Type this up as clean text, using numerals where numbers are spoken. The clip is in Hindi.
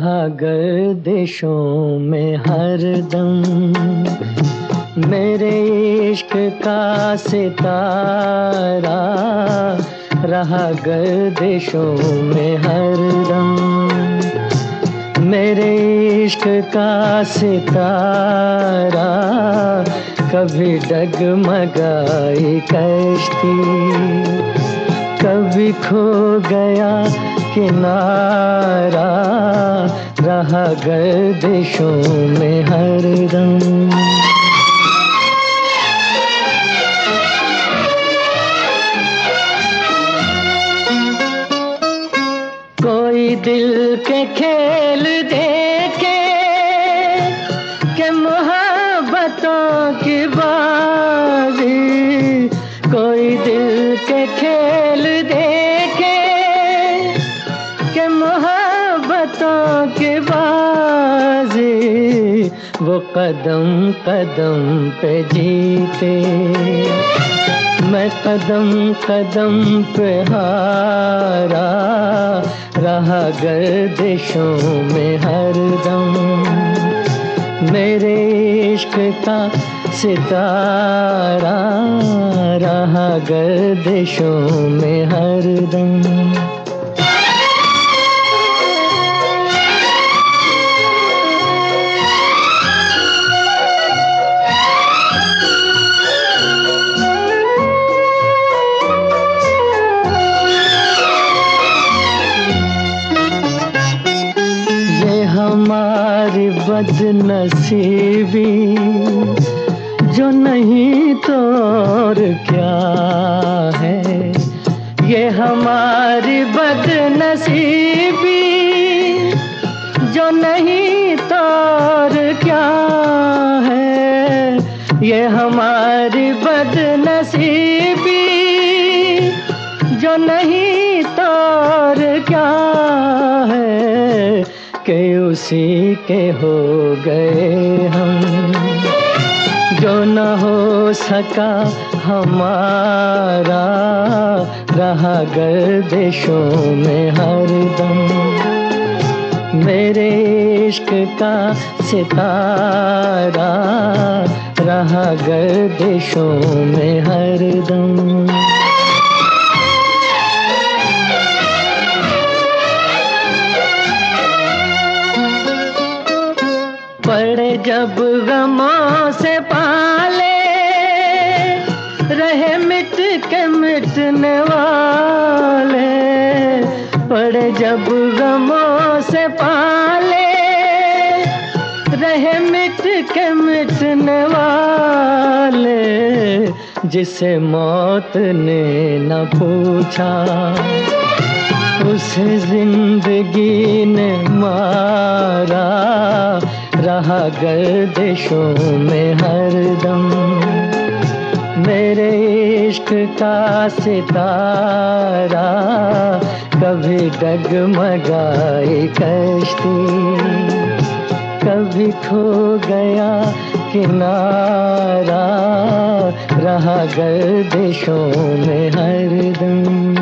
रहा गर्दिशों में हरदम, मेरे इश्क का सितारा रहा गर्दिशों में हरदम। मेरे इश्क का सितारा कभी डगमगाई कश्ती, कभी खो गया किनारा रहा गर्दिशों में हरदम। कोई दिल के खेल देखे कि मोहब्बतों की बाजी, कोई दिल के खेल देखे कि मोहब्बतों की बाजी, वो कदम कदम पे जीते, मैं कदम कदम पे हारा रहा गर्दिशों में हरदम। मेरे इश्क का सितारा रहा गर्दिशों में हरदम। हमारी बदनसीबी जो नहीं तो और क्या है, ये हमारी बदनसीबी जो नहीं तो और क्या है, ये हमारी बदनसीबी जो नहीं तो और क्या है, कि उसी के हो गए हम, जो न हो सका हमारा रहा गर्दिशों में हरदम। मेरे इश्क का सितारा रहा गर्दिशों में हरदम। पड़े जब गमों से पाले, रहे मिट के मिटने वाले, पड़े जब गमों से पाले, रहे मिट के मिटने वाले, जिसे मौत ने न पूछा उसे जिंदगी ने मारा रहा गर्दिशों में हरदम। मेरे इश्क का सितारा कभी डगमगाई कश्ती, कभी खो गया किनारा रहा गर्दिशों में हरदम।